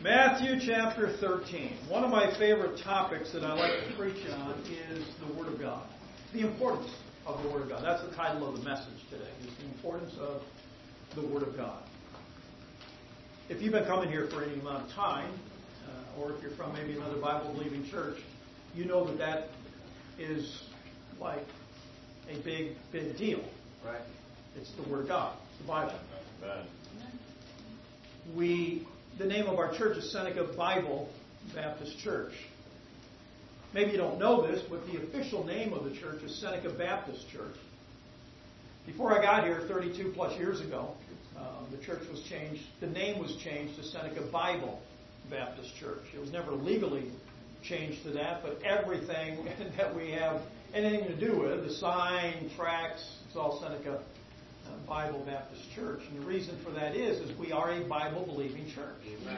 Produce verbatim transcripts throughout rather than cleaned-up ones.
Matthew chapter thirteen. One of my favorite topics that I like to preach on is the Word of God. The importance of the Word of God. That's the title of the message today, is the importance of the Word of God. If you've been coming here for any amount of time, uh, or if you're from maybe another Bible-believing church, you know that that is like a big, big deal. Right. It's the Word of God. It's the Bible. Amen. We... The name of our church is Seneca Bible Baptist Church. Maybe you don't know this, but the official name of the church is Seneca Baptist Church. Before I got here thirty-two plus years ago, um, the church was changed, the name was changed to Seneca Bible Baptist Church. It was never legally changed to that, but everything that we have anything to do with, the sign, tracts, it's all Seneca Bible Baptist Church. And the reason for that is, is we are a Bible-believing church.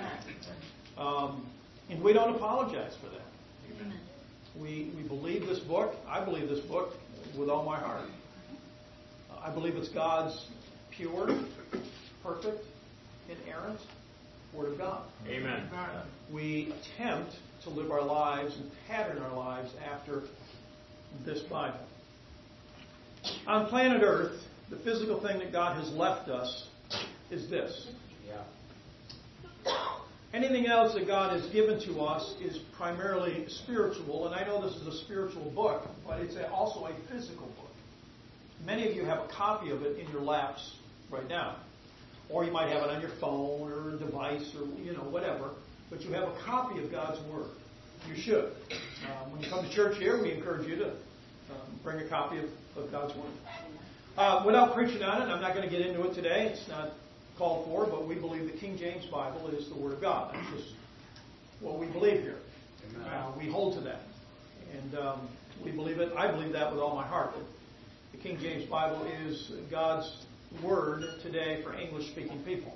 Um, and we don't apologize for that. Amen. We we believe this book. I believe this book with all my heart. I believe it's God's pure, perfect, inerrant Word of God. Amen. We attempt to live our lives and pattern our lives after this Bible. On planet Earth, the physical thing that God has left us is this. Yeah. Anything else that God has given to us is primarily spiritual, and I know this is a spiritual book, but it's also a physical book. Many of you have a copy of it in your laps right now, or you might have it on your phone or a device or you know whatever, but you have a copy of God's Word. You should. Um, when you come to church here, we encourage you to um, bring a copy of, of God's Word. Uh, without preaching on it, I'm not going to get into it today. It's not called for, but we believe the King James Bible is the Word of God. That's just what we believe here. Uh, we hold to that. And um, we believe it. I believe that with all my heart. That the King James Bible is God's Word today for English-speaking people.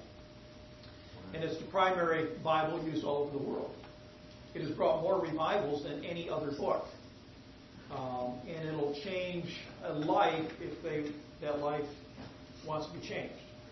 And it's the primary Bible used all over the world. It has brought more revivals than any other book. Um, and it'll change a life if they that life wants to be changed.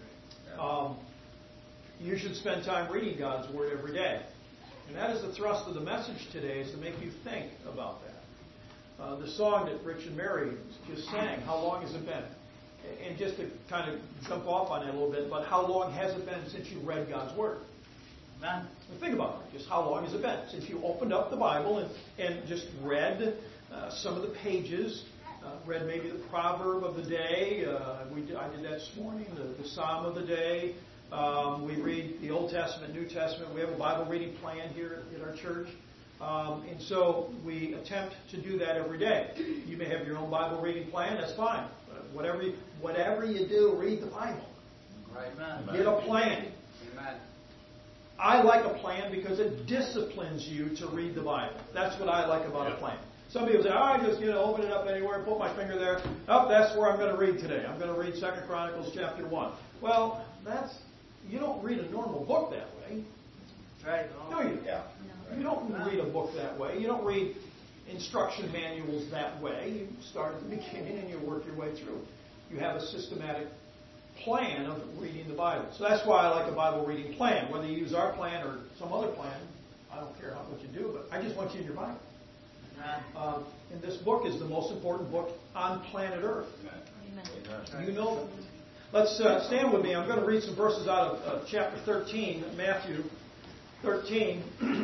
Um, you should spend time reading God's Word every day. And that is the thrust of the message today, is to make you think about that. Uh, the song that Rich and Mary just sang, How Long Has It Been? And just to kind of jump off on that a little bit, but how long has it been since you read God's Word? Well, think about it. Just how long has it been since you opened up the Bible and, and just read uh, some of the pages, uh, read maybe the proverb of the day. Uh, we did, I did that this morning, the, the Psalm of the day. Um, we read the Old Testament, New Testament. We have a Bible reading plan here at our church. Um, and so we attempt to do that every day. You may have your own Bible reading plan. That's fine. Whatever you, whatever you do, read the Bible. Right. Get a plan. Amen. I like a plan because it disciplines you to read the Bible. That's what I like about yeah. a plan. Some people say, oh, I just you know open it up anywhere, put my finger there. Oh, that's where I'm going to read today. I'm going to read Second Chronicles chapter one. Well, that's you don't read a normal book that way. Right. Do you? Yeah. You don't read a book that way. You don't read instruction manuals that way. You start at the beginning and you work your way through. You have a systematic plan of reading the Bible. So that's why I like a Bible reading plan. Whether you use our plan or some other plan, I don't care how what you do, but I just want you in your Bible. Uh, and this book is the most important book on planet Earth. Amen. You know that. Let's uh, stand with me. I'm going to read some verses out of uh, chapter thirteen, Matthew thirteen.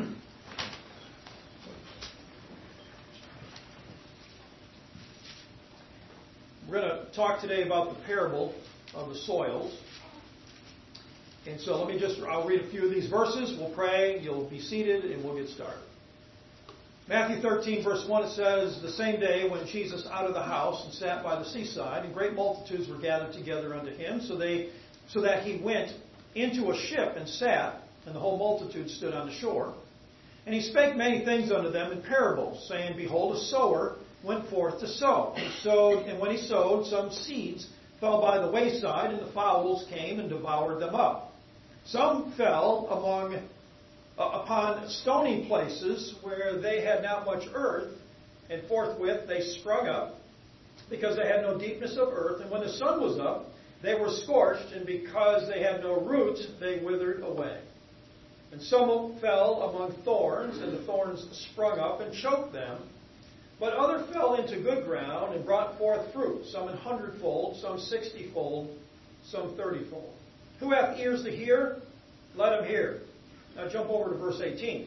We're going to talk today about the parable of the soils. And so let me just, I'll read a few of these verses. We'll pray, you'll be seated, and we'll get started. Matthew thirteen, verse one, it says, The same day went Jesus out of the house and sat by the seaside, and great multitudes were gathered together unto him, so they, so that he went into a ship and sat, and the whole multitude stood on the shore. And he spake many things unto them in parables, saying, Behold, a sower went forth to sow. And sowed, and when he sowed, some seeds fell by the wayside, and the fowls came and devoured them up. Some fell among uh, upon stony places where they had not much earth, and forthwith they sprung up, because they had no deepness of earth. And when the sun was up, they were scorched, and because they had no roots, they withered away. And some fell among thorns, and the thorns sprung up and choked them. But other fell into good ground and brought forth fruit, some an hundredfold, some sixtyfold, some thirtyfold. Who hath ears to hear? Let him hear. Now jump over to verse eighteen.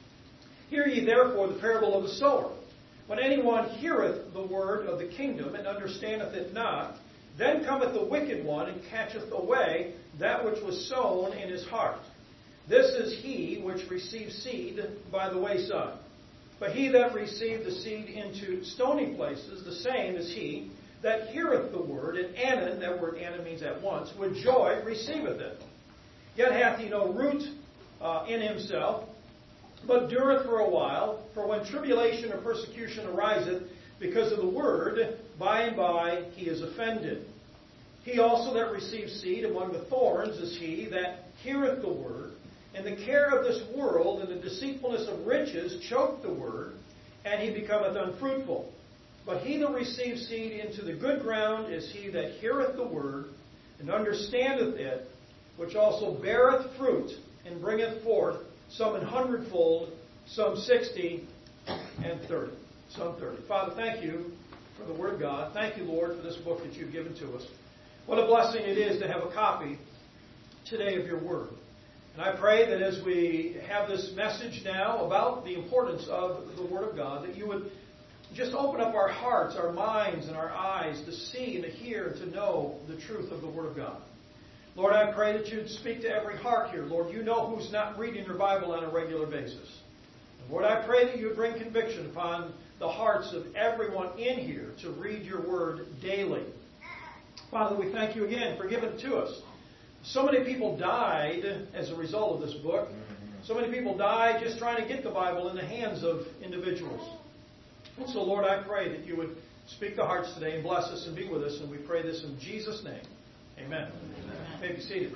Hear ye therefore the parable of the sower. When anyone heareth the word of the kingdom and understandeth it not, then cometh the wicked one and catcheth away that which was sown in his heart. This is he which received seed by the wayside. But he that received the seed into stony places, the same is he that heareth the word, and anon, that word anon means at once, with joy receiveth it. Yet hath he no root uh, in himself, but dureth for a while. For when tribulation or persecution ariseth because of the word, by and by he is offended. He also that receives seed among the thorns is he that heareth the word, and the care of this world and the deceitfulness of riches choke the word, and he becometh unfruitful. But he that receives seed into the good ground is he that heareth the word, and understandeth it, which also beareth fruit, and bringeth forth some an hundredfold, some sixty, and thirty. Some thirty. Father, thank you for the Word of God. Thank you, Lord, for this book that you've given to us. What a blessing it is to have a copy today of your Word. And I pray that as we have this message now about the importance of the Word of God, that you would just open up our hearts, our minds, and our eyes to see and to hear and to know the truth of the Word of God. Lord, I pray that you'd speak to every heart here. Lord, you know who's not reading your Bible on a regular basis. And Lord, I pray that you would bring conviction upon the hearts of everyone in here to read your Word daily. Father, we thank you again for giving it to us. So many people died as a result of this book. So many people died just trying to get the Bible in the hands of individuals. And so, Lord, I pray that you would speak to hearts today and bless us and be with us. And we pray this in Jesus' name. Amen. Amen. You may be seated.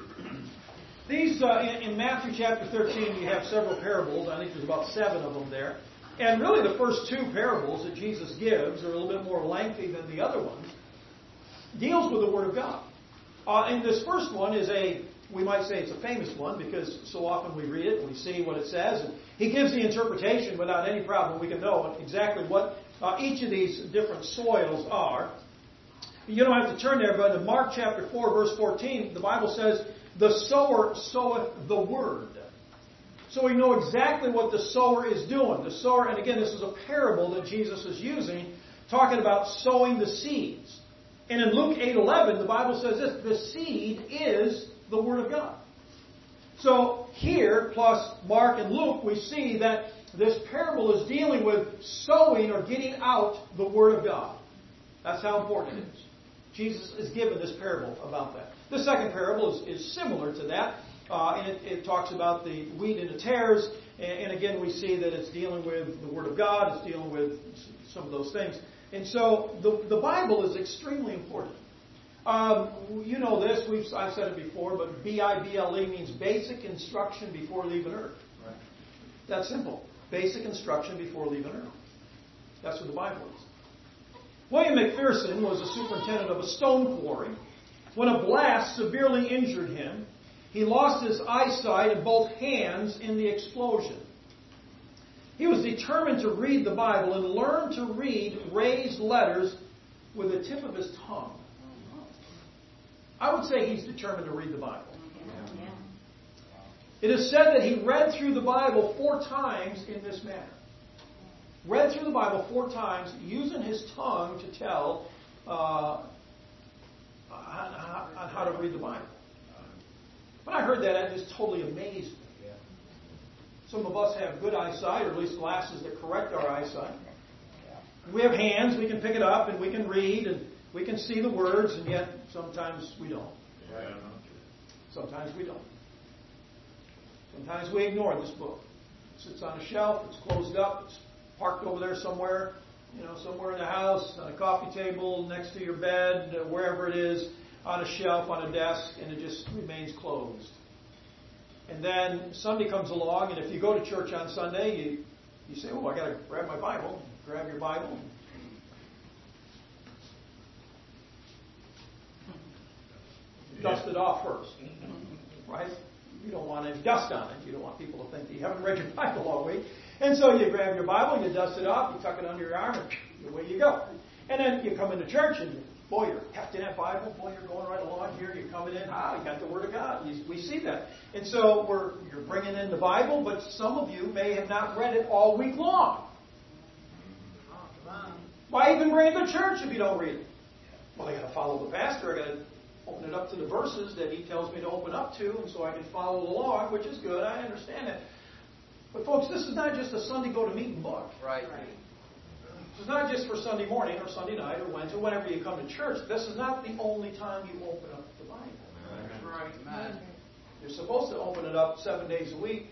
These, uh, in, in Matthew chapter thirteen, you have several parables. I think there's about seven of them there. And really the first two parables that Jesus gives are a little bit more lengthy than the other ones. Deals with the Word of God. Uh, and this first one is a, we might say it's a famous one because so often we read it and we see what it says. And he gives the interpretation without any problem. We can know exactly what uh, each of these different soils are. You don't have to turn there, but in Mark chapter four, verse fourteen, the Bible says, the sower soweth the word. So we know exactly what the sower is doing. The sower, and again, this is a parable that Jesus is using, talking about sowing the seeds. And in Luke eight eleven, the Bible says this, the seed is the Word of God. So here, plus Mark and Luke, we see that this parable is dealing with sowing or getting out the Word of God. That's how important it is. Jesus is given this parable about that. The second parable is, is similar to that. Uh, and it, it talks about the wheat and the tares. And, and again, we see that it's dealing with the Word of God. It's dealing with some of those things. And so the, the Bible is extremely important. Um, you know this. We've, I've said it before, but B I B L E means basic instruction before leaving earth. Right. That's simple. Basic instruction before leaving earth. That's what the Bible is. William McPherson was a superintendent of a stone quarry. When a blast severely injured him, he lost his eyesight in both hands in the explosion. He was determined to read the Bible and learn to read raised letters with the tip of his tongue. I would say he's determined to read the Bible. It is said that he read through the Bible four times in this manner. Read through the Bible four times using his tongue to tell uh, on how to read the Bible. When I heard that, it just totally amazed me. Some of us have good eyesight, or at least glasses that correct our eyesight. We have hands, we can pick it up, and we can read, and we can see the words, and yet sometimes we don't. Sometimes we don't. Sometimes we ignore this book. It sits on a shelf, it's closed up, it's parked over there somewhere, you know, somewhere in the house, on a coffee table, next to your bed, wherever it is, on a shelf, on a desk, and it just remains closed. And then Sunday comes along, and if you go to church on Sunday, you, you say, oh, I got to grab my Bible. Grab your Bible. Dust it off first. Right? You don't want any dust on it. You don't want people to think that you haven't read your Bible all week. And so you grab your Bible, you dust it off, you tuck it under your arm, and away you go. And then you come into church, and boy, you're hefting that Bible. Boy, you're going right along here. You're coming in. Ah, you got the Word of God. You, we see that. And so we're you're bringing in the Bible, but some of you may have not read it all week long. Why even bring it to church if you don't read it? Well, I got to follow the pastor. I got to open it up to the verses that he tells me to open up to, and so I can follow along, which is good. I understand that. But folks, this is not just a Sunday go to meeting book. Right. This is not just for Sunday morning or Sunday night or Wednesday, whenever you come to church. This is not the only time you open up the Bible. That's right. Amen. You're supposed to open it up seven days a week,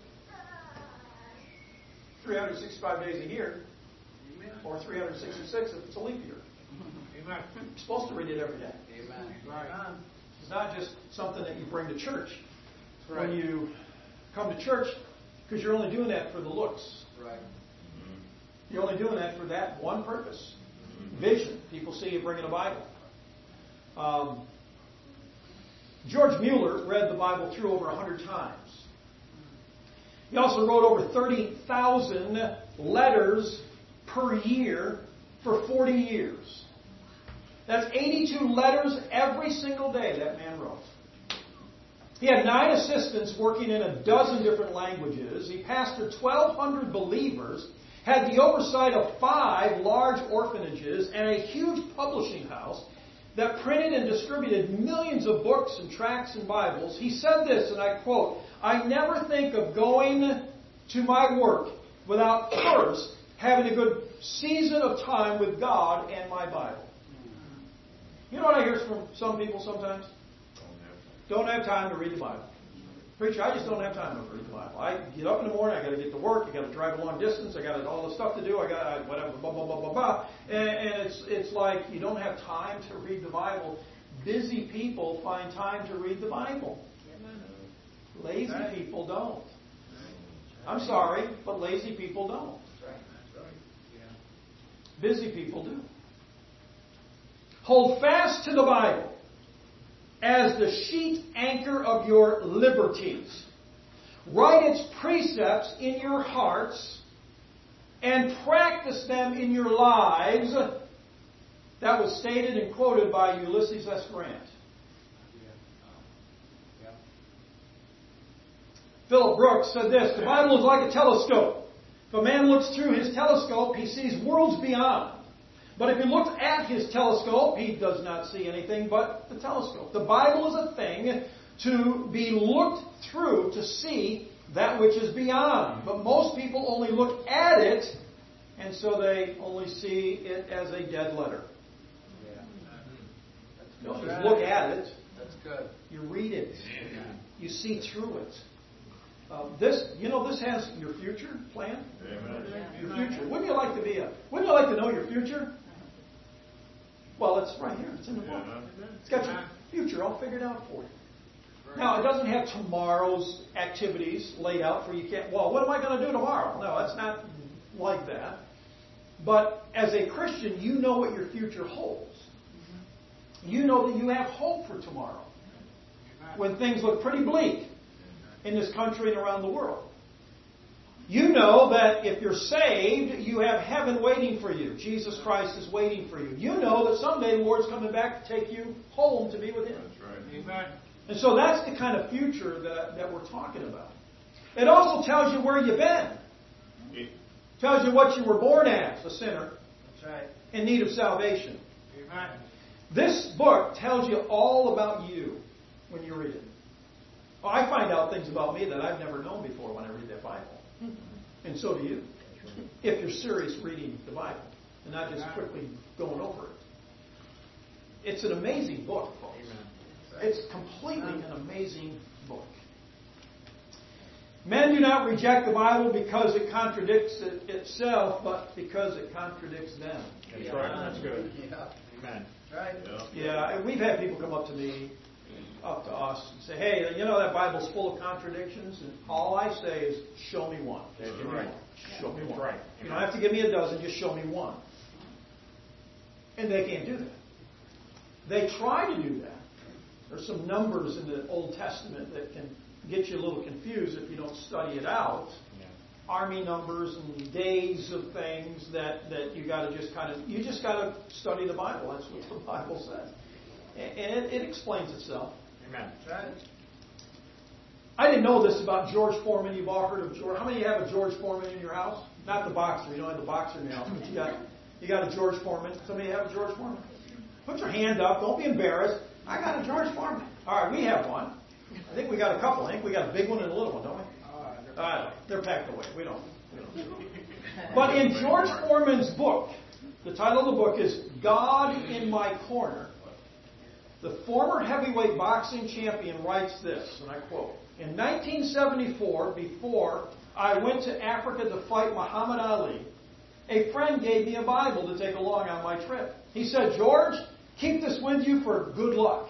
three hundred sixty-five days a year, or three hundred sixty-six if it's a leap year. Amen. You're supposed to read it every day. Amen. Right. It's not just something that you bring to church. Right. When you come to church, because you're only doing that for the looks. Right. You're only doing that for that one purpose. Vision. People see you bringing a Bible. Um, George Mueller read the Bible through over one hundred times. He also wrote over thirty thousand letters per year for forty years. That's eighty-two letters every single day that man wrote. He had nine assistants working in a dozen different languages. He pastored twelve hundred believers, had the oversight of five large orphanages, and a huge publishing house that printed and distributed millions of books and tracts and Bibles. He said this, and I quote, "I never think of going to my work without first having a good season of time with God and my Bible." You know what I hear from some people sometimes? Don't have time to read the Bible. Preacher, I just don't have time to read the Bible. I get up in the morning, I got to get to work, I got to drive a long distance, I got all the stuff to do, I got I, whatever, blah blah blah blah blah, and, and it's it's like you don't have time to read the Bible. Busy people find time to read the Bible. Lazy people don't. I'm sorry, but lazy people don't. Busy people do. Hold fast to the Bible as the sheet anchor of your liberties. Write its precepts in your hearts and practice them in your lives. That was stated and quoted by Ulysses S. Grant. Philip Brooks said this, "The Bible is like a telescope. If a man looks through his telescope, he sees worlds beyond. But if he looks at his telescope, he does not see anything but the telescope." The Bible is a thing to be looked through to see that which is beyond. But most people only look at it, and so they only see it as a dead letter. Yeah. You don't just look at it. That's good. You read it. You see through it. Uh, this, you know, this has your future plan. Amen. Your future. Wouldn't you like to be a? Wouldn't you like to know your future? Well, it's right here. It's in the book. It's got your future all figured out for you. Now, it doesn't have tomorrow's activities laid out for you. Can't. Well, what am I going to do tomorrow? No, it's not like that. But as a Christian, you know what your future holds. You know that you have hope for tomorrow when things look pretty bleak in this country and around the world. You know that if you're saved, you have heaven waiting for you. Jesus Christ is waiting for you. You know that someday the Lord's coming back to take you home to be with Him. That's right. Amen. And so that's the kind of future that, that we're talking about. It also tells you where you've been. It tells you what you were born as, a sinner, That's right. in need of salvation. Amen. This book tells you all about you when you read it. Well, I find out things about me that I've never known before when I read that Bible. And so do you. If you're serious reading the Bible and not just quickly going over it. It's an amazing book, folks. It's completely an amazing book. Men do not reject the Bible because it contradicts it itself, but because it contradicts them. That's right. That's good. Yeah. Amen. Right. Yeah, we've had people come up to me, up to us, and say, "Hey, you know that Bible's full of contradictions?" And all I say is, "Show me one. Just give me right. one. Show me That's one. right. You don't have to give me a dozen. Just show me one." And they can't do that. They try to do that. There's some numbers in the Old Testament that can get you a little confused if you don't study it out. Yeah. Army numbers and days of things that, that you got to just kind of, you just got to study the Bible. That's what the Bible says. And it, it explains itself. Amen. That's right. I didn't know this about George Foreman. You've all heard of George. How many of you have a George Foreman in your house? Not the boxer. You don't have the boxer in your house, but you got you got a George Foreman. Somebody have a George Foreman? Put your hand up. Don't be embarrassed. I got a George Foreman. All right, we have one. I think we got a couple. I think we got a big one and a little one, don't we? Uh, they're packed away. We don't. We don't. But in George Foreman's book, the title of the book is God in My Corner. The former heavyweight boxing champion writes this, and I quote, "In nineteen seventy-four, before I went to Africa to fight Muhammad Ali, a friend gave me a Bible to take along on my trip. He said, 'George, keep this with you for good luck.'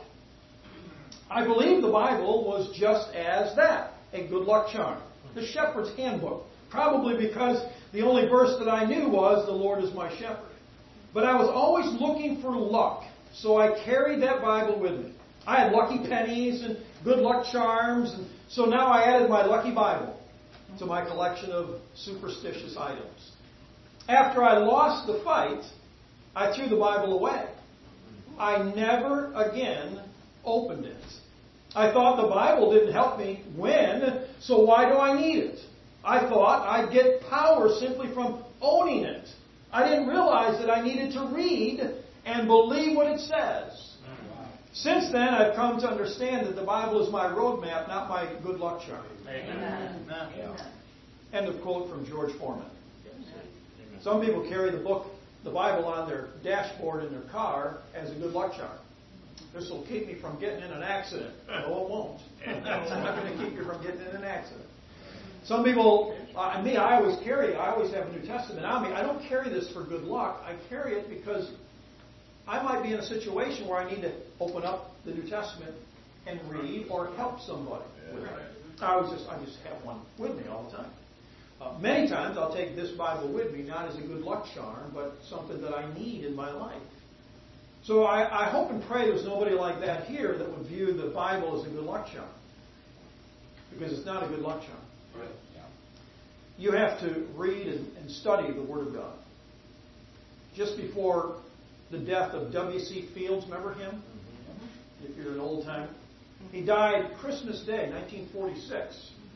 I believe the Bible was just as that, a good luck charm. The shepherd's handbook, probably because the only verse that I knew was, 'The Lord is my shepherd.' But I was always looking for luck, so I carried that Bible with me. I had lucky pennies and good luck charms, and so now I added my lucky Bible to my collection of superstitious items. After I lost the fight, I threw the Bible away. I never again opened it. I thought the Bible didn't help me win, so why do I need it? I thought I'd get power simply from owning it. I didn't realize that I needed to read and believe what it says. Since then, I've come to understand that the Bible is my roadmap, not my good luck charm." Amen. Amen. End of quote from George Foreman. Some people carry the book, the Bible, on their dashboard in their car as a good luck charm. This will keep me from getting in an accident. No, it won't. It's not going to keep you from getting in an accident. Some people, uh, me, I always carry, I always have a New Testament on me. I don't carry this for good luck. I carry it because I might be in a situation where I need to open up the New Testament and read or help somebody with it. I always just, I just have one with me all the time. Uh, many times I'll take this Bible with me, not as a good luck charm, but something that I need in my life. So I, I hope and pray there's nobody like that here that would view the Bible as a good luck charm. Because it's not a good luck charm. Right. You have to read and, and study the Word of God. Just before the death of W C Fields, remember him? Mm-hmm. If you're an old timer. He died Christmas Day, nineteen forty-six.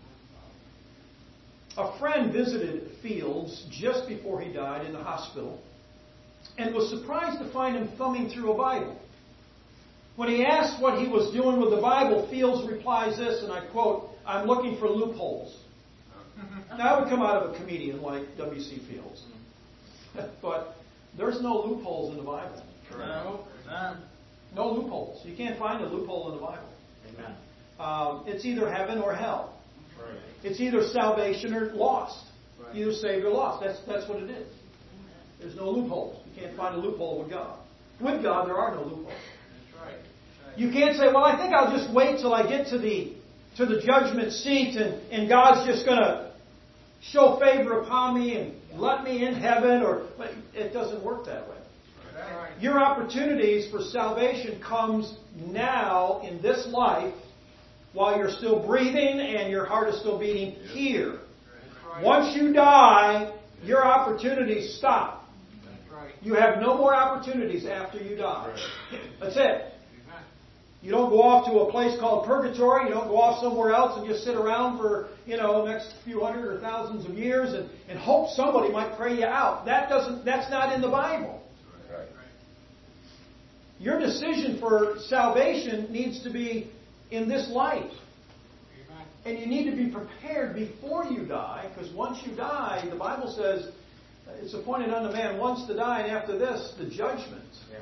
A friend visited Fields just before he died in the hospital and was surprised to find him thumbing through a Bible. When he asked what he was doing with the Bible, Fields replies this, and I quote, "I'm looking for loopholes." Now, that would come out of a comedian like W C Fields. But there's no loopholes in the Bible. No. None. No loopholes. You can't find a loophole in the Bible. Amen. Um, it's either heaven or hell. Right. It's either salvation or lost. Right. Either saved or lost. That's that's what it is. There's no loopholes. You can't find a loophole with God. With God, there are no loopholes. That's right. That's right. You can't say, "Well, I think I'll just wait till I get to the to the judgment seat, and, and God's just going to show favor upon me and let me in heaven." Or but it doesn't work that way. That's right. Your opportunities for salvation comes now in this life while you're still breathing and your heart is still beating here. That's right. Once you die, your opportunities stop. That's right. You have no more opportunities after you die. That's it. Amen. You don't go off to a place called purgatory. You don't go off somewhere else and just sit around for, you know, the next few hundred or thousands of years and, and hope somebody might pray you out. That doesn't, that's not in the Bible. Right. Your decision for salvation needs to be in this life. Amen. And you need to be prepared before you die, because once you die, the Bible says it's appointed unto man once to die, and after this, the judgment. Yeah.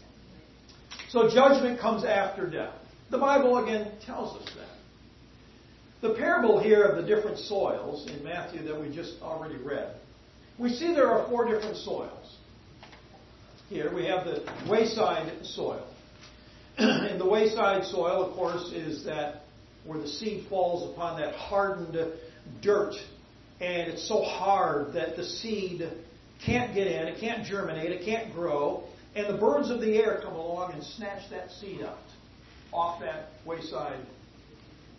So judgment comes after death. The Bible, again, tells us that. The parable here of the different soils in Matthew that we just already read, we see there are four different soils. Here we have the wayside soil. And the wayside soil, of course, is that where the seed falls upon that hardened dirt. And it's so hard that the seed can't get in, it can't germinate, it can't grow. And the birds of the air come along and snatch that seed out off that wayside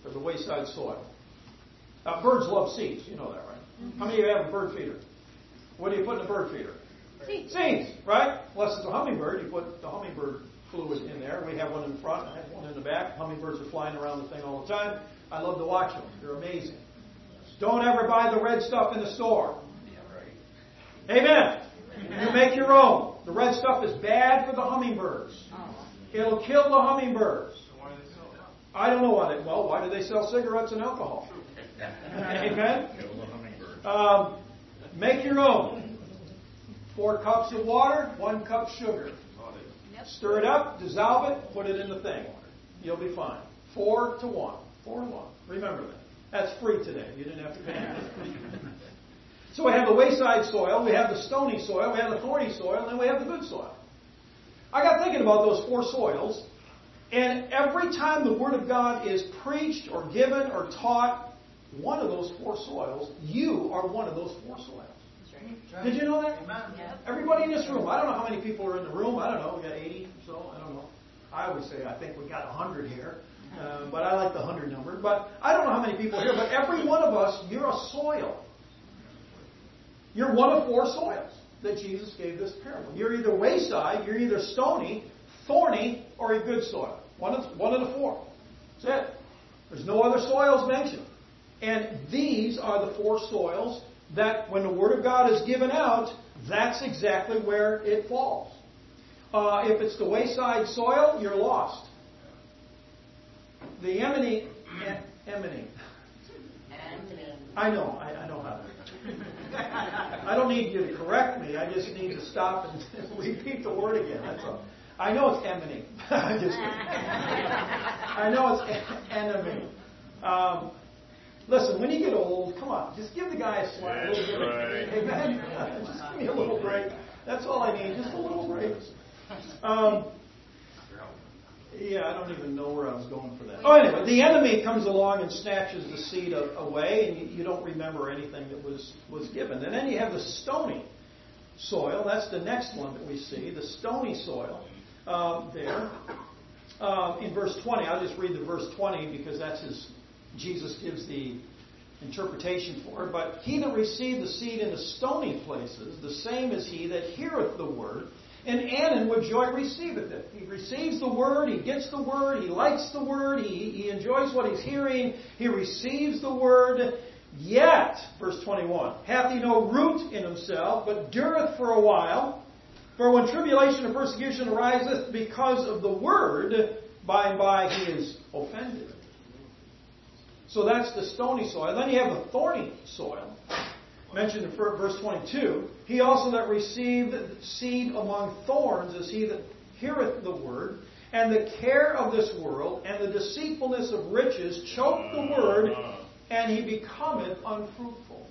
for the wayside soil. Uh, birds love seeds. You know that, right? Mm-hmm. How many of you have a bird feeder? What do you put in a bird feeder? Seeds. Seeds, right? Unless it's a hummingbird, you put the hummingbird fluid in there. We have one in the front, I have one in the back. Hummingbirds are flying around the thing all the time. I love to watch them. They're amazing. Don't ever buy the red stuff in the store. Yeah, right. Amen. You make your own. The red stuff is bad for the hummingbirds. It'll kill the hummingbirds. I don't know why they, well, why do they sell cigarettes and alcohol? Amen. Um, make your own. Four cups of water, one cup sugar. Stir it up, dissolve it, put it in the thing. You'll be fine. Four to one. Four to one. Remember that. That's free today. You didn't have to pay anything. So we have the wayside soil, we have the stony soil, we have the thorny soil, and then we have the good soil. I got thinking about those four soils, and every time the Word of God is preached or given or taught, one of those four soils, you are one of those four soils. Did you know that? Yep. Everybody in this room. I don't know how many people are in the room. I don't know. We got eighty or so. I don't know. I always say I think we got one hundred here. Uh, but I like the one hundred number. But I don't know how many people are here. But every one of us, you're a soil. You're one of four soils that Jesus gave this parable. You're either wayside, you're either stony, thorny, or a good soil. One of, one of the four. That's it. There's no other soils mentioned. And these are the four soils that when the Word of God is given out, that's exactly where it falls. Uh, if it's the wayside soil, you're lost. The emony, em, emony. I know, I, I know how to. I don't need you to correct me. I just need to stop and repeat the word again. That's all. I know it's enemy. I'm just kidding. I know it's enemy. Um, Listen, when you get old, come on, just give the guy a slap. A little bit. Right. Amen. Just give me a little break. That's all I need, just a little break. Um, yeah, I don't even know where I was going for that. Oh, anyway, the enemy comes along and snatches the seed away, and you, you don't remember anything that was, was given. And then you have the stony soil. That's the next one that we see, the stony soil um, there. Um, in verse twenty, I'll just read the verse twenty because that's his... Jesus gives the interpretation for it. But he that received the seed in the stony places, the same is he that heareth the word, and anon with joy receiveth it. He receives the word, he gets the word, he likes the word, he, he enjoys what he's hearing, he receives the word, yet, verse twenty-one, hath he no root in himself, but dureth for a while. For when tribulation or persecution ariseth because of the word, by and by he is offended. So that's the stony soil. Then you have the thorny soil, mentioned in verse twenty-two. He also that received seed among thorns is he that heareth the word, and the care of this world and the deceitfulness of riches choke the word, and he becometh unfruitful.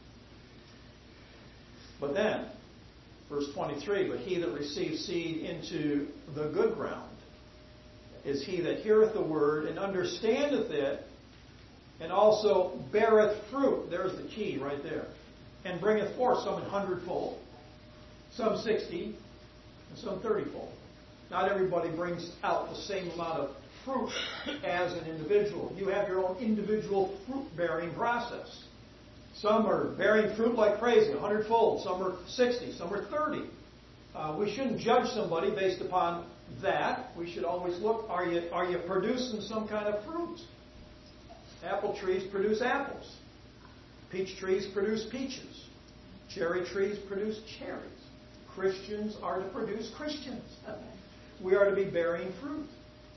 But then, verse twenty-three, but he that receives seed into the good ground is he that heareth the word and understandeth it, and also beareth fruit. There's the key right there. And bringeth forth some an hundredfold, some sixty, and some thirtyfold. Not everybody brings out the same amount of fruit as an individual. You have your own individual fruit-bearing process. Some are bearing fruit like crazy, a hundredfold. Some are sixty, some are thirty. Uh, we shouldn't judge somebody based upon that. We should always look, are you, are you producing some kind of fruit? Apple trees produce apples. Peach trees produce peaches. Cherry trees produce cherries. Christians are to produce Christians. We are to be bearing fruit.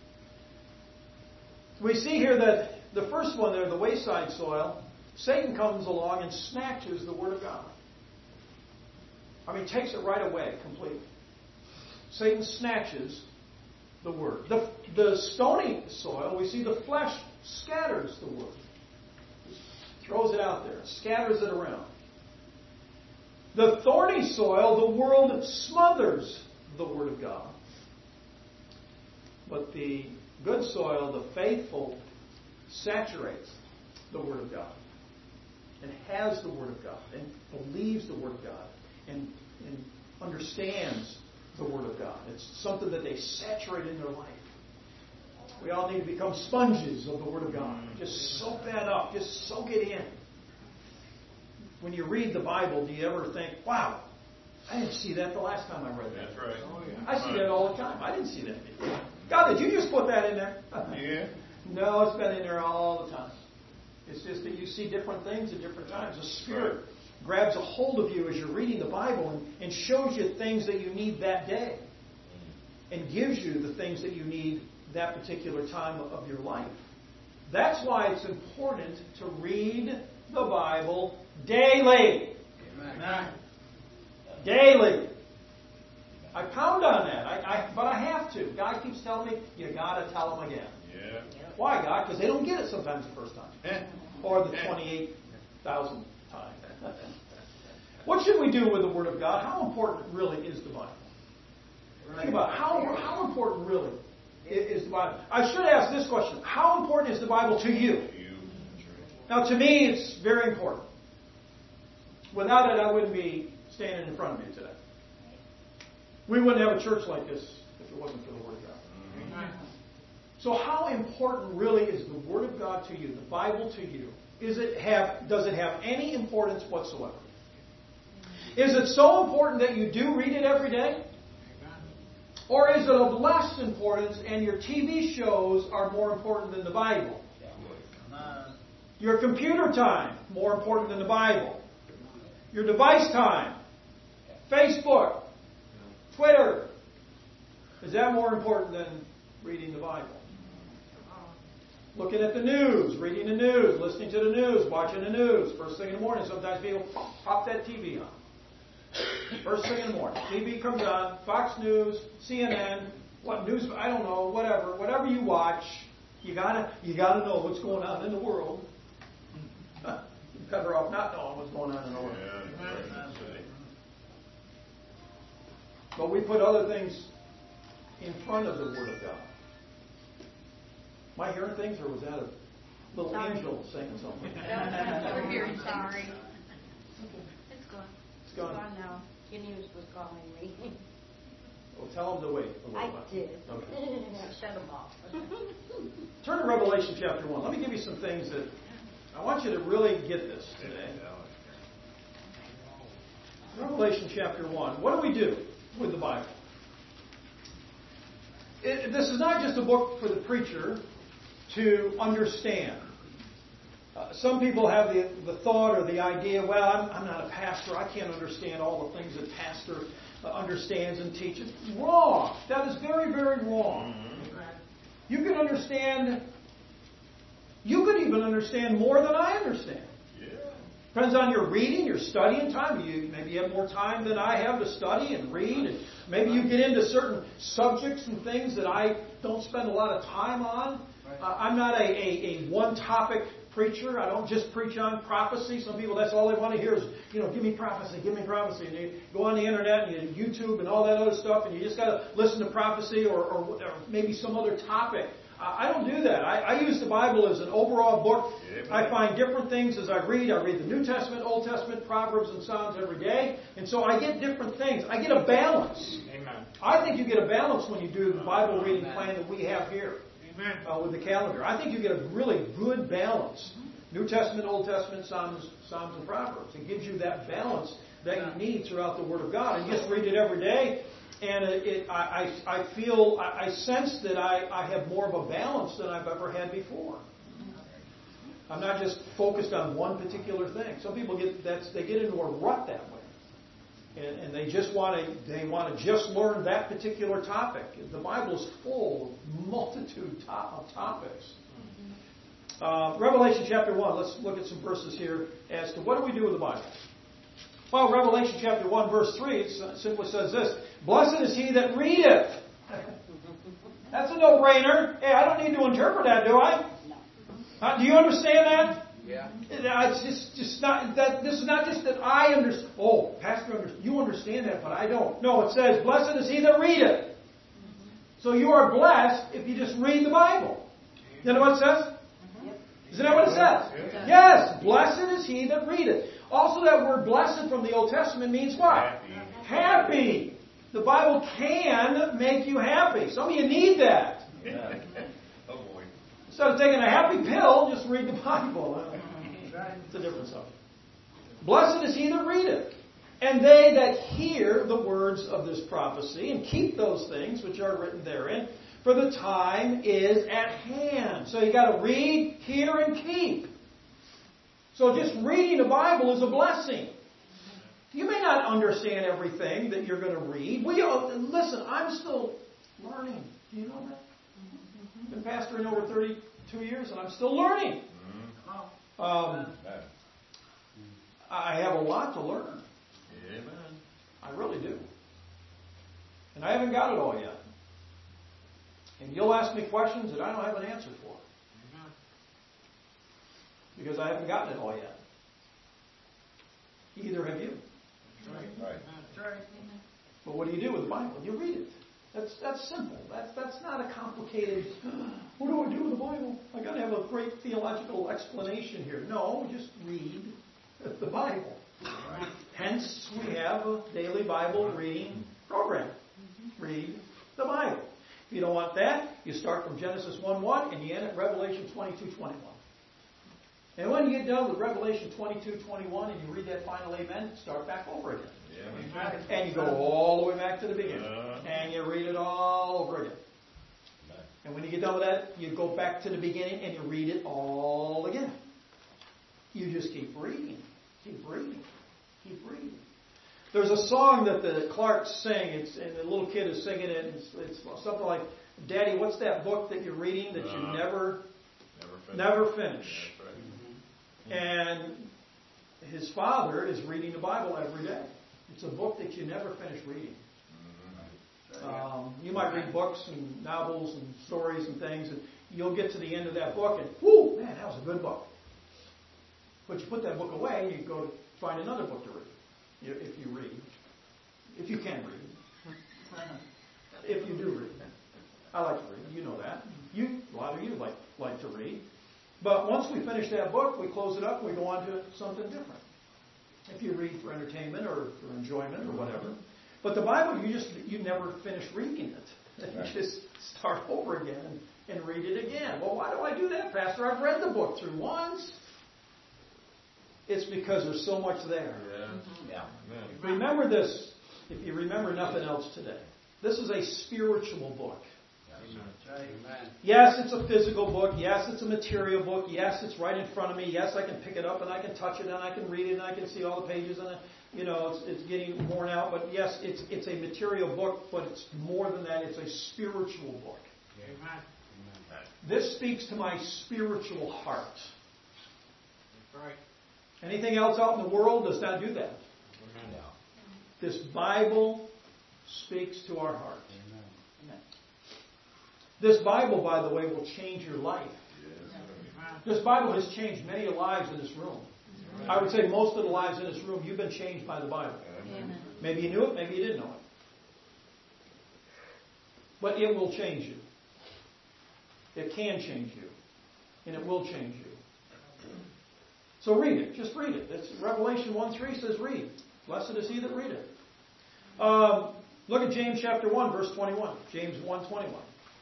We see here that the first one there, the wayside soil, Satan comes along and snatches the Word of God. I mean, takes it right away completely. Satan snatches the Word. The, the stony soil, we see the flesh scatters the Word. Throws it out there. Scatters it around. The thorny soil, the world smothers the Word of God. But the good soil, the faithful, saturates the Word of God. And has the Word of God. And believes the Word of God. And, and understands the Word of God. It's something that they saturate in their life. We all need to become sponges of the Word of God. Just soak that up. Just soak it in. When you read the Bible, do you ever think, wow, I didn't see that the last time I read that? That's right. Oh, yeah. I see that all the time. I didn't see that before. God, did you just put that in there? Yeah. No, it's been in there all the time. It's just that you see different things at different times. The Spirit grabs a hold of you as you're reading the Bible and, and shows you things that you need that day. And gives you the things that you need that particular time of your life. That's why it's important to read the Bible daily. Amen. Daily. I pound on that, I, I, but I have to. God keeps telling me, you got to tell them again. Yeah. Why, God? Because they don't get it sometimes the first time. Or the twenty-eight thousandth time. What should we do with the Word of God? How important really is the Bible? Think about it. How, how important really is the Bible? I should ask this question. How important is the Bible to you? You. That's right. Now, to me, it's very important. Without it, I wouldn't be standing in front of you today. We wouldn't have a church like this if it wasn't for the Word of God. Amen. So how important really is the Word of God to you, the Bible to you? Is it have, does it have any importance whatsoever? Is it so important that you do read it every day? Or is it of less importance and your T V shows are more important than the Bible? Your computer time, more important than the Bible? Your device time, Facebook, Twitter, is that more important than reading the Bible? Looking at the news, reading the news, listening to the news, watching the news. First thing in the morning, sometimes people pop that T V on. First thing in the morning, T V comes on, Fox News, C N N, what news? I don't know, whatever, whatever you watch, you gotta you gotta know what's going on in the world. You're better off not knowing what's going on in the world. Yeah. That's right. But we put other things in front of the Word of God. Am I hearing things, or was that a little Sorry. angel saying something? We're here, sorry. It's gone. It's gone. It's gone now. Gideon was calling me. Well, tell them to wait a little I while. did. Okay. Shut him off. Turn to Revelation chapter one. Let me give you some things that I want you to really get this today. Revelation chapter one. What do we do with the Bible? It, this is not just a book for the preacher to understand. Uh, some people have the, the thought or the idea, well, I'm, I'm not a pastor. I can't understand all the things that pastor uh, understands and teaches. Wrong. That is very, very wrong. You can understand, you could even understand more than I understand. Yeah. Depends on your reading, your studying time. You maybe you have more time than I have to study and read. And maybe you get into certain subjects and things that I don't spend a lot of time on. Uh, I'm not a, a, a one-topic preacher. I don't just preach on prophecy. Some people, that's all they want to hear is, you know, give me prophecy, give me prophecy. And you go on the internet and you YouTube and all that other stuff, and you just got to listen to prophecy or, or, or maybe some other topic. I don't do that. I, I use the Bible as an overall book. Amen. I find different things as I read. I read the New Testament, Old Testament, Proverbs, and Psalms every day. And so I get different things. I get a balance. Amen. I think you get a balance when you do the Bible reading plan that we have here Amen. uh, with the calendar. I think you get a really good balance. New Testament, Old Testament, Psalms, Psalms, and Proverbs. It gives you that balance that you need throughout the Word of God. And just read it every day. And it, it, I, I I feel, I, I sense that I, I have more of a balance than I've ever had before. I'm not just focused on one particular thing. Some people get that's they get into a rut that way, and, and they just want to they want to just learn that particular topic. The Bible is full of multitude of topics. Uh, Revelation chapter one. Let's look at some verses here as to what do we do with the Bible. Well, Revelation chapter one, verse three, it simply says this: "Blessed is he that readeth." That's a no-brainer. Hey, I don't need to interpret that, do I? Uh, do you understand that? Yeah. It's just, just not that. This is not just that I understand. Oh, Pastor, under, you understand that, but I don't. No, it says, "Blessed is he that readeth." So you are blessed if you just read the Bible. You know what it says? Isn't that what it says? Yes, blessed is he that readeth. Also, that word blessed from the Old Testament means what? Happy. Happy. The Bible can make you happy. Some of you need that. Okay. Instead of taking a happy pill, just read the Bible. It's a different subject. Blessed is he that readeth, and they that hear the words of this prophecy, and keep those things which are written therein, for the time is at hand. So you got to read, hear, and keep. So just reading the Bible is a blessing. You may not understand everything that you're going to read. We all, listen, I'm still learning. Do you know that? I've been pastoring over thirty-two years, and I'm still learning. Um, I have a lot to learn. Amen. I really do. And I haven't got it all yet. And you'll ask me questions that I don't have an answer for. Because I haven't gotten it all yet. Either have you. Right. That's right. But what do you do with the Bible? You read it. That's that's simple. That's that's not a complicated, what do I do with the Bible? I got to have a great theological explanation here. No, just read the Bible. Right. Hence, we have a daily Bible reading program. Read the Bible. If you don't want that, you start from Genesis one one and you end at Revelation twenty-two twenty-one. And when you get done with Revelation twenty-two twenty-one and you read that final amen, start back over again. Yeah. And you go all the way back to the beginning. Uh. And you read it all over again. Amen. And when you get done with that, you go back to the beginning and you read it all again. You just keep reading. Keep reading. Keep reading. There's a song that the Clarks sing, it's, and the little kid is singing it, and it's, it's something like, Daddy, what's that book that you're reading that you Uh, never, Never finish. never finish? That's right. And his father is reading the Bible every day. It's a book that you never finish reading. Um, you might read books and novels and stories and things, and you'll get to the end of that book, and whoo, man, that was a good book. But you put that book away, and you go to find another book to read. If you read, if you can read, if you do read. I like to read. You know that. You, a lot of you like like to read. But once we finish that book, we close it up, and we go on to something different. If you read for entertainment or for enjoyment or whatever. But the Bible, you just you never finish reading it. You just start over again and, and read it again. Well, why do I do that, Pastor? I've read the book through once. It's because there's so much there. Yeah. Yeah. Amen. Remember this, if you remember nothing else today. This is a spiritual book. Amen. Yes, it's a physical book. Yes, it's a material book. Yes, it's right in front of me. Yes, I can pick it up and I can touch it and I can read it and I can see all the pages and you know it's, it's getting worn out. But yes, it's it's a material book, but it's more than that. It's a spiritual book. Amen. This speaks to my spiritual heart. That's right. Anything else out in the world does not do that. Amen. This Bible speaks to our heart. Amen. This Bible, by the way, will change your life. Yes. Amen. This Bible has changed many lives in this room. I would say most of the lives in this room, you've been changed by the Bible. Amen. Maybe you knew it, maybe you didn't know it. But it will change you. It can change you. And it will change you. So read it. Just read it. It's Revelation one three says read. Blessed is he that readeth. Um, look at James chapter one, verse twenty-one. James one twenty-one.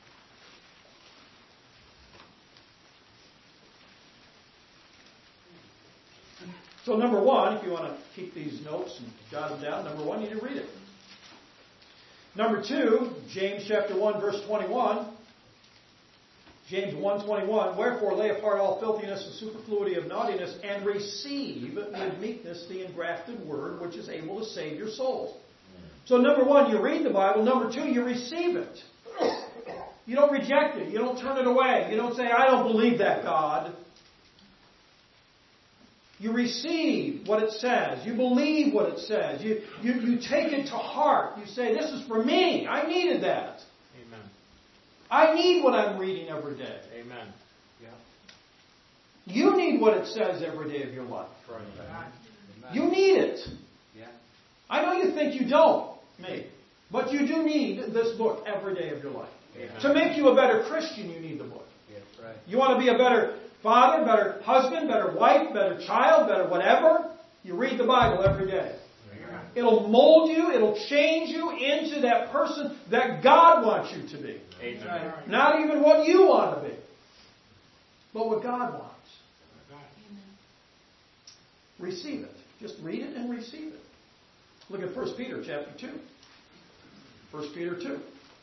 So number one, if you want to keep these notes and jot them down, number one, you need to read it. Number two, James chapter one, verse twenty-one. James one twenty-one, wherefore lay apart all filthiness and superfluity of naughtiness, and receive with meekness the engrafted word, which is able to save your souls. So number one, you read the Bible. Number two, you receive it. You don't reject it. You don't turn it away. You don't say, I don't believe that, God. You receive what it says. You believe what it says. You, you, you take it to heart. You say, this is for me. I needed that. Amen. I need what I'm reading every day. Amen. Yeah. You need what it says every day of your life. Right. Amen. You need it. Yeah. I know you think you don't, maybe. But you do need this book every day of your life. Amen. To make you a better Christian, you need the book. Yeah, right. You want to be a better father, better husband, better wife, better child, better whatever? You read the Bible every day. Amen. It'll mold you. It'll change you into that person that God wants you to be. Amen. Not even what you want to be. but what God wants. Receive it. Just read it and receive it. Look at First Peter chapter two. First Peter two.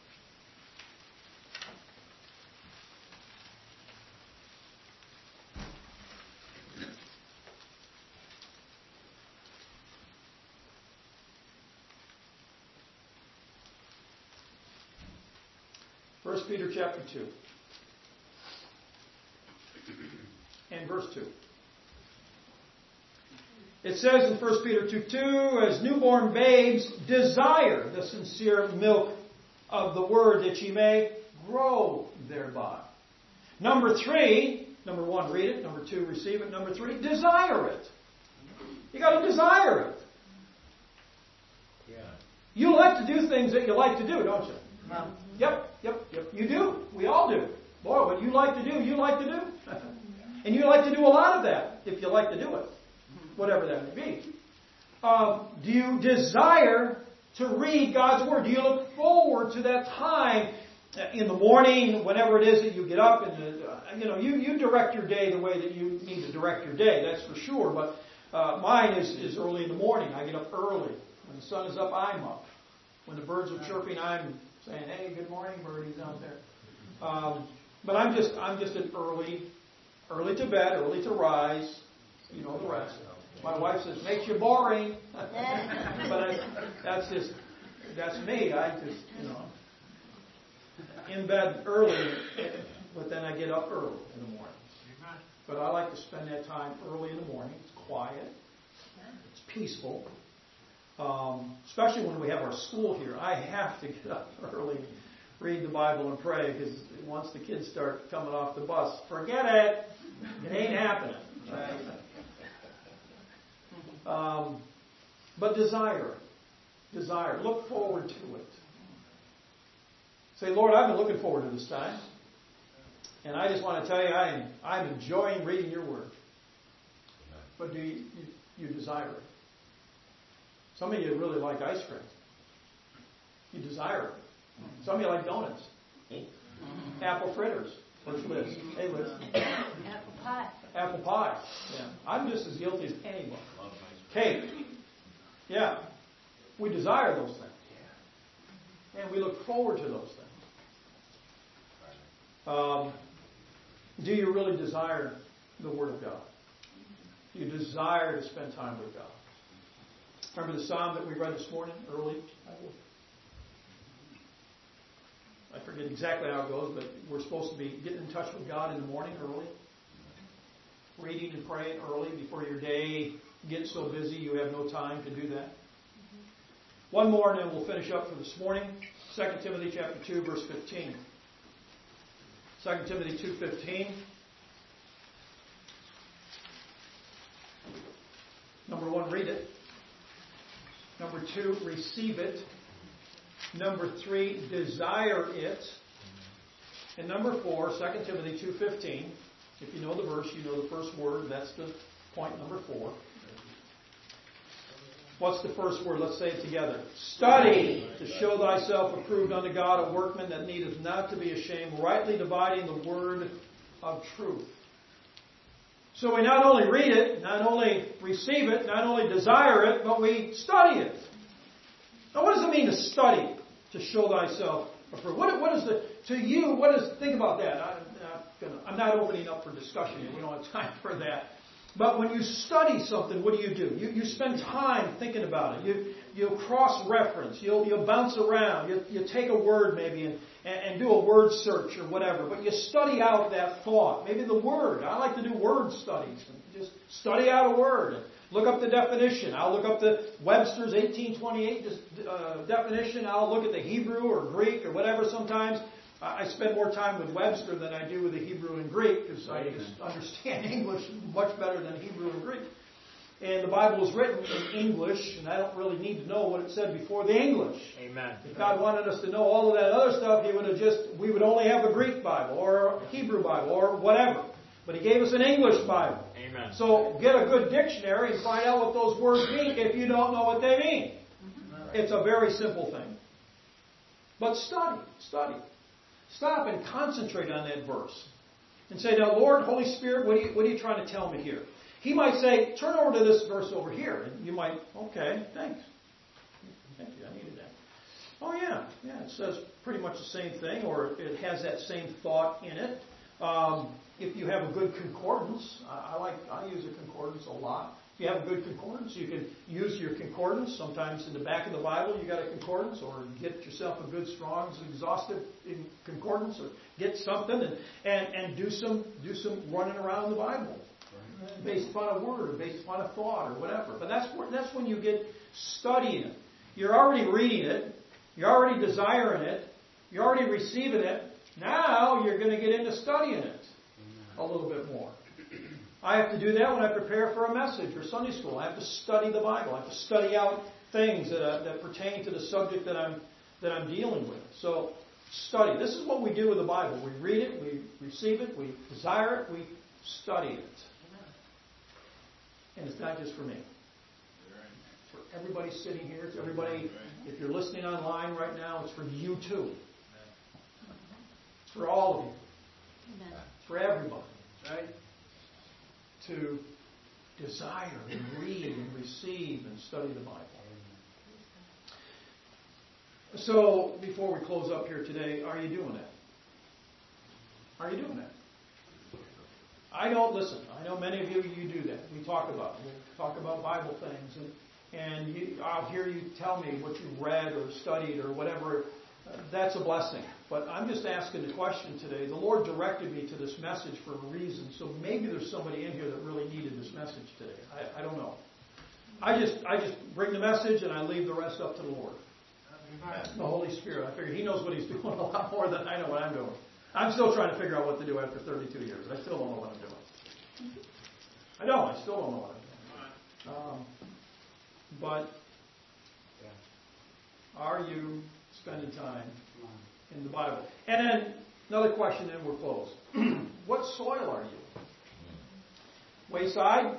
First Peter chapter two. And verse two. It says in First Peter two two, as newborn babes desire the sincere milk of the word that ye may grow thereby. Number three, number one, read it. Number two, receive it. Number three, desire it. You got to desire it. Yeah. You like to do things that you like to do, don't you? No. Yep, yep, yep. You do. We all do. Boy, what you like to do, you like to do. And you like to do a lot of that, if you like to do it. Whatever that may be. Um, do you desire to read God's Word? Do you look forward to that time in the morning, whenever it is that you get up, and the, uh, you know, you, you direct your day the way that you need to direct your day, that's for sure. But uh, mine is, is early in the morning. I get up early. When the sun is up, I'm up. When the birds are chirping, I'm saying, "Hey, good morning, birdies out there." Um, but I'm just I'm just an early, early to bed, early to rise. You know the rest. My wife says, "Makes you boring," but I, that's just that's me. I just you know in bed early, but then I get up early in the morning. But I like to spend that time early in the morning. It's quiet. It's peaceful. Um, especially when we have our school here, I have to get up early, read the Bible, and pray, because once the kids start coming off the bus, forget it. It ain't happening. Right? Um, but desire it. Desire. Look forward to it. Say, Lord, I've been looking forward to this time. And I just want to tell you, I am, I'm enjoying reading your word. But do you, you, you desire it? Some of you really like ice cream. You desire it. Some of you like donuts. Apple fritters. Where's Liz? Hey, Liz. Apple pie. Apple pie. Yeah. I'm just as guilty as anyone. Cake. Yeah. We desire those things. And we look forward to those things. Um, do you really desire the Word of God? Do you desire to spend time with God? Remember the psalm that we read this morning, early? I forget exactly how it goes, but we're supposed to be getting in touch with God in the morning early. Reading and praying early before your day gets so busy you have no time to do that. One more and then we'll finish up for this morning. Second Timothy chapter two, verse fifteen. Second Timothy two fifteen. Number one, read it. Number two, receive it. Number three, desire it. And number four, Second Timothy two fifteen. If you know the verse, you know the first word. That's the point number four. What's the first word? Let's say it together. Study to show thyself approved unto God, a workman that needeth not to be ashamed, rightly dividing the word of truth. So we not only read it, not only receive it, not only desire it, but we study it. Now what does it mean to study to show thyself approved? What, what is the, to you, what is, think about that. I, I'm, not gonna, I'm not opening up for discussion here. We don't have time for that. But when you study something, what do you do? You, you spend time thinking about it. You, you cross-reference. You'll, you'll bounce around. You, you take a word maybe and, and, and do a word search or whatever. But you study out that thought. Maybe the word. I like to do word studies. Just study out a word. And look up the definition. I'll look up the Webster's eighteen twenty-eight uh, definition. I'll look at the Hebrew or Greek or whatever sometimes. I spend more time with Webster than I do with the Hebrew and Greek because I just understand English much better than Hebrew and Greek. And the Bible was written in English, and I don't really need to know what it said before the English. Amen. If God wanted us to know all of that other stuff, He would have just, we would only have a Greek Bible or a Hebrew Bible or whatever. But He gave us an English Bible. Amen. So get a good dictionary and find out what those words mean if you don't know what they mean. It's a very simple thing. But study, study. Stop and concentrate on that verse. and say, now, Lord, Holy Spirit, what are you, what are you trying to tell me here? He might say, turn over to this verse over here. And you might, okay, thanks. Thank you, I needed that. Oh, yeah, yeah, it says pretty much the same thing, or it has that same thought in it. Um, if you have a good concordance, I, I like, I use a concordance a lot. If you have a good concordance, you can use your concordance. Sometimes in the back of the Bible you got a concordance, or get yourself a good, strong, exhaustive concordance, or get something and, and, and do some do some running around the Bible, based upon a word, or based upon a thought, or whatever. But that's where, that's when you get studying it. You're already reading it. You're already desiring it. You're already receiving it. Now you're going to get into studying it a little bit more. I have to do that when I prepare for a message or Sunday school. I have to study the Bible. I have to study out things that, uh, that pertain to the subject that I'm that I'm dealing with. So study. This is what we do with the Bible. We read it, we receive it, we desire it, we study it. And it's not just for me. It's for everybody sitting here. It's everybody. If you're listening online right now, it's for you too. It's for all of you. It's for everybody. Right? To desire and read and receive and study the Bible. So, before we close up here today, are you doing that? Are you doing that? I don't listen. I know many of you, you do that. We talk about it. We talk about Bible things, and, and you, I'll hear you tell me what you read or studied or whatever. Uh, that's a blessing. But I'm just asking the question today. The Lord directed me to this message for a reason, so maybe there's somebody in here that really needed this message today. I, I don't know. I just I just bring the message and I leave the rest up to the Lord. The Holy Spirit. I figure He knows what He's doing a lot more than I know what I'm doing. I'm still trying to figure out what to do after thirty-two years. I still don't know what I'm doing. I don't. I still don't know what I'm doing. Um, but are you spending time in the Bible? And then another question, and we're closed. What soil are you? Wayside,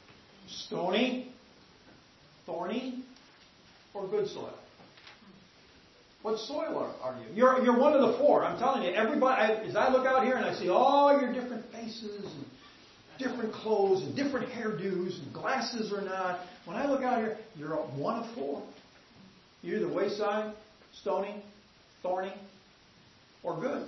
stony, thorny, or good soil? What soil are, are you? You're, you're one of the four. I'm telling you, everybody, I, as I look out here and I see all your different faces and different clothes and different hairdos and glasses or not, when I look out here, you're one of four. You're either wayside, stony, thorny, or good. Amen.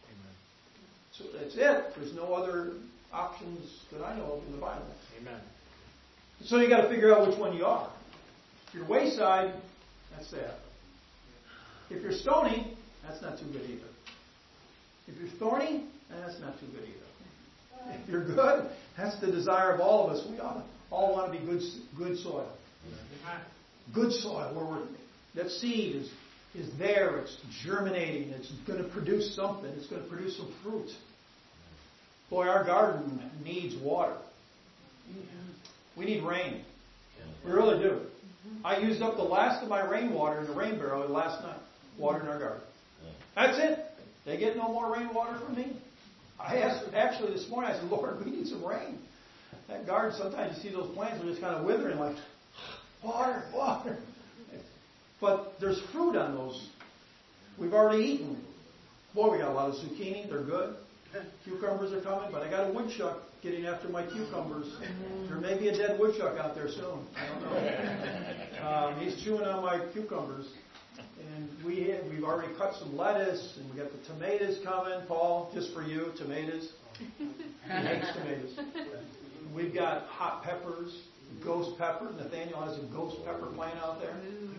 So that's it. There's no other options that I know of in the Bible. Amen. So you got to figure out which one you are. If you're wayside, that's that. If you're stony, that's not too good either. If you're thorny, that's not too good either. If you're good, that's the desire of all of us. We all, all want to be good, good soil. Good soil where we're, that seed is, is there. It's germinating. It's going to produce something. It's going to produce some fruit. Boy, our garden needs water. We need rain. We really do. I used up the last of my rainwater in the rain barrel last night, watering our garden. That's it. They get no more rainwater from me. I asked, actually this morning, I said, Lord, we need some rain. That garden, sometimes you see those plants are just kind of withering, like, water, water. But there's fruit on those. We've already eaten. Boy, we got a lot of zucchini. They're good. Cucumbers are coming, but I got a woodchuck getting after my cucumbers. There may be a dead woodchuck out there soon. I don't know. Um, he's chewing on my cucumbers. And we, we've already cut some lettuce, and we got the tomatoes coming. Paul, just for you, tomatoes. He hates tomatoes. We've got hot peppers, ghost pepper. Nathaniel has a ghost pepper plant out there.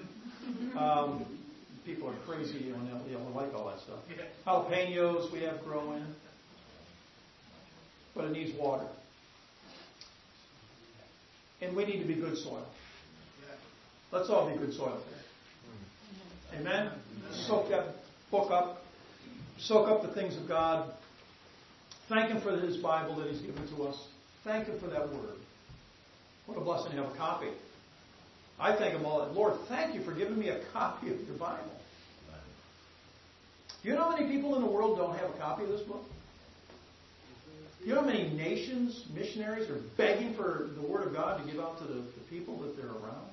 Um, people are crazy, you know, they don't like all that stuff. Jalapenos we have growing. But it needs water. And we need to be good soil. Let's all be good soil today. Amen? Soak that book up. Soak up the things of God. Thank Him for His Bible that He's given to us. Thank Him for that Word. What a blessing to have a copy. I thank Him all. Lord, thank you for giving me a copy of your Bible. You know how many people in the world don't have a copy of this book? You know how many nations, missionaries, are begging for the Word of God to give out to the, the people that they're around?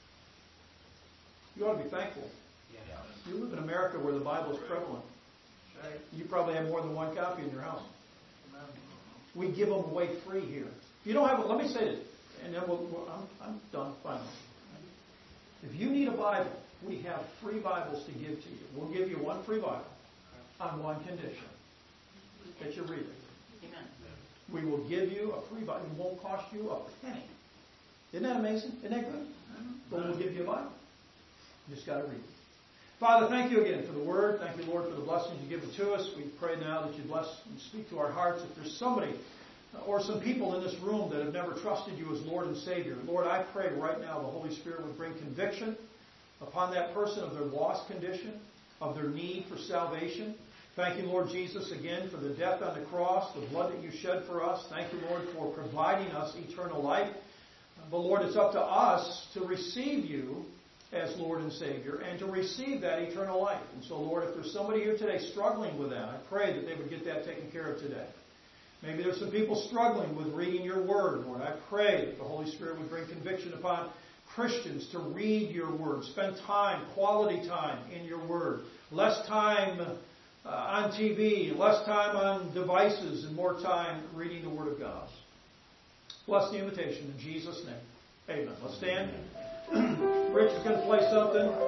You ought to be thankful. You live in America where the Bible is prevalent. You probably have more than one copy in your house. We give them away free here. If you don't have it, let me say this, and then we'll, we'll, I'm, I'm done finally. If you need a Bible, we have free Bibles to give to you. We'll give you one free Bible on one condition, that you read it. Amen. We will give you a free Bible. It won't cost you a penny. Isn't that amazing? Isn't that good? But we'll give you a Bible. You just got to read it. Father, thank you again for the Word. Thank you, Lord, for the blessings you give it to us. We pray now that you bless and speak to our hearts. If there's somebody or some people in this room that have never trusted you as Lord and Savior, Lord, I pray right now the Holy Spirit would bring conviction upon that person of their lost condition, of their need for salvation. Thank you, Lord Jesus, again for the death on the cross, the blood that you shed for us. Thank you, Lord, for providing us eternal life. But, Lord, it's up to us to receive you as Lord and Savior and to receive that eternal life. And so, Lord, if there's somebody here today struggling with that, I pray that they would get that taken care of today. Maybe there's some people struggling with reading your Word, Lord. I pray that the Holy Spirit would bring conviction upon Christians to read your Word, spend time, quality time in your Word, less time uh, on T V, less time on devices, and more time reading the Word of God. Bless the invitation in Jesus' name. Amen. Let's stand. Rich is going to play something.